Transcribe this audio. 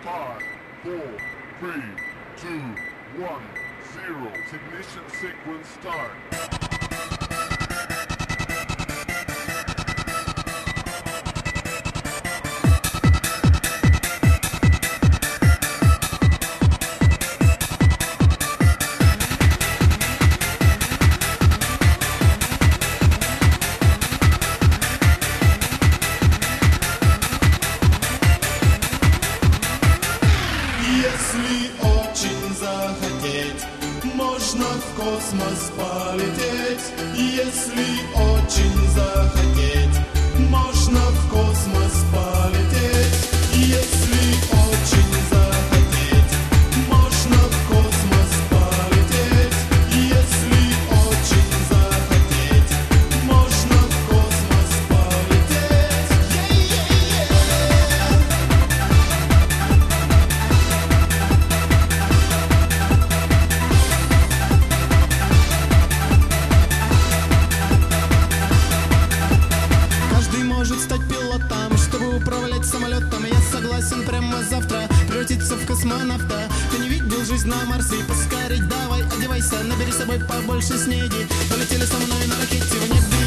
5, 4, 3, 2, 1, 0. Ignition sequence start. Если очень захотеть, можно в космос полететь. Если очень захотеть, можно в космос полететь. Если очень захотеть, можно в космос полететь. Если очень захотеть, можно в космос полететь. Каждый может стать пилотом, чтобы управлять самолетом. Я согласен прямо завтра превратиться в космонавта. Ты не видел жизнь на Марсе? Поскорей давай одевайся, набери с собой побольше снеди. Полетели со мной на ракете в небе.